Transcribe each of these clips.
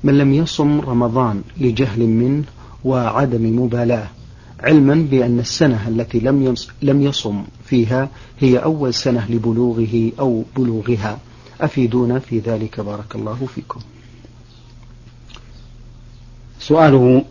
من لم يصم رمضان لجهل منه وعدم مبالاة، علما بأن السنة التي لم يصم فيها هي أول سنة لبلوغه أو بلوغها، أفيدونا في ذلك بارك الله فيكم. سؤاله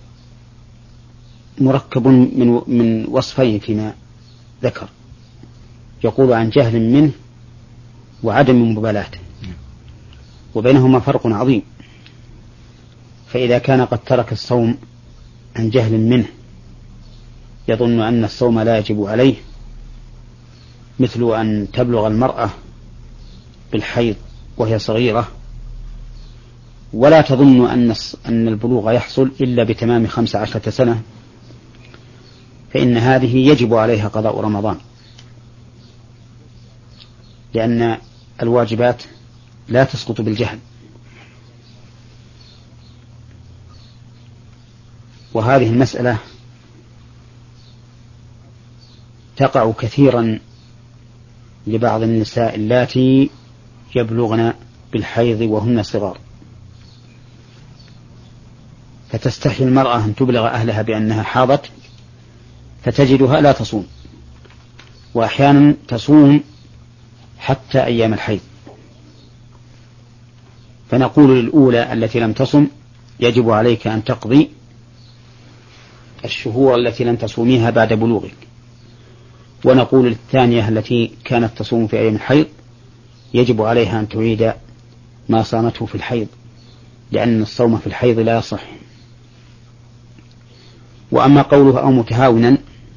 مركب من وصفين فيما ذكر، يقول عن جهل منه وعدم مبالاة، وبينهما فرق عظيم. فإذا كان قد ترك الصوم عن جهل منه يظن أن الصوم لا يجب عليه، مثل أن تبلغ المرأة بالحيض وهي صغيرة ولا تظن أن البلوغ يحصل إلا بتمام 15 سنة، فإن هذه يجب عليها قضاء رمضان، لأن الواجبات لا تسقط بالجهل. وهذه المسألة تقع كثيرا لبعض النساء اللاتي يبلغن بالحيض وهن صغار، فتستحي المرأة أن تبلغ أهلها بأنها حاضت فتجدها لا تصوم، وأحيانا تصوم حتى أيام الحيض. فنقول للأولى التي لم تصم يجب عليك أن تقضي الشهور التي لم تصوميها بعد بلوغك، ونقول للثانية التي كانت تصوم في أيام الحيض يجب عليها أن تعيد ما صامته في الحيض، لأن الصوم في الحيض لا يصح. وأما قوله أو متهاونا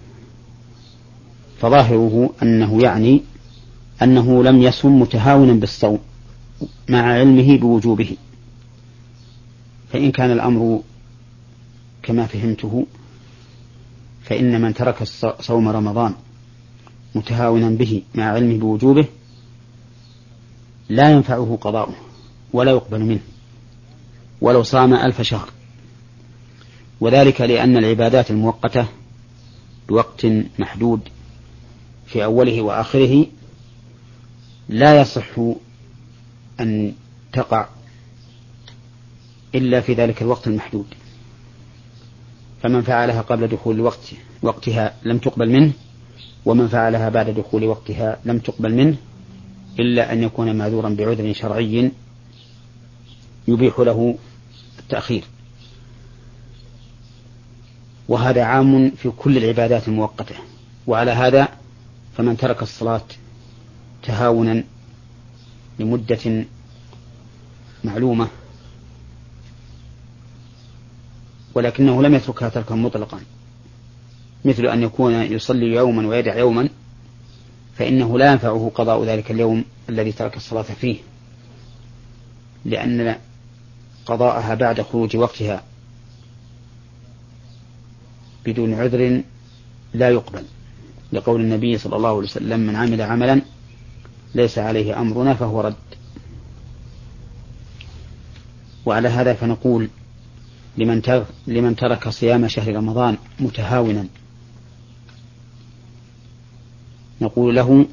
فظاهره أنه يعني أنه لم يصم متهاونا بالصوم مع علمه بوجوبه، فإن كان الأمر كما فهمته فإن من ترك صوم رمضان متهاونا به مع علمه بوجوبه لا ينفعه قضاؤه ولا يقبل منه ولو صام 1000 شهر، وذلك لأن العبادات المؤقتة بوقت محدود في أوله وآخره لا يصح أن تقع إلا في ذلك الوقت المحدود، فمن فعلها قبل دخول وقتها لم تقبل منه، ومن فعلها بعد دخول وقتها لم تقبل منه، إلا أن يكون معذورا بعذر شرعي يبيح له التأخير. وهذا عام في كل العبادات المؤقتة. وعلى هذا فمن ترك الصلاة تهاونا لمدة معلومة ولكنه لم يتركها تركا مطلقا، مثل أن يكون يصلي يوما ويدع يوما، فإنه لا ينفعه قضاء ذلك اليوم الذي ترك الصلاة فيه، لأن قضاءها بعد خروج وقتها بدون عذر لا يقبل، لقول النبي صلى الله عليه وسلم: من عمل عملا ليس عليه أمرنا فهو رد. وعلى هذا فنقول لمن ترك صيام شهر رمضان متهاونا نقول له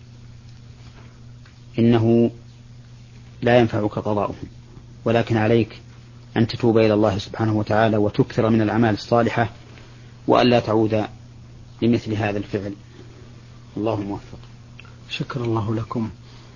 إنه لا ينفعك قضاؤه، ولكن عليك أن تتوب إلى الله سبحانه وتعالى وتكثر من الأعمال الصالحة وأن لا تعود لمثل هذا الفعل. الله موفق. شكر الله لكم.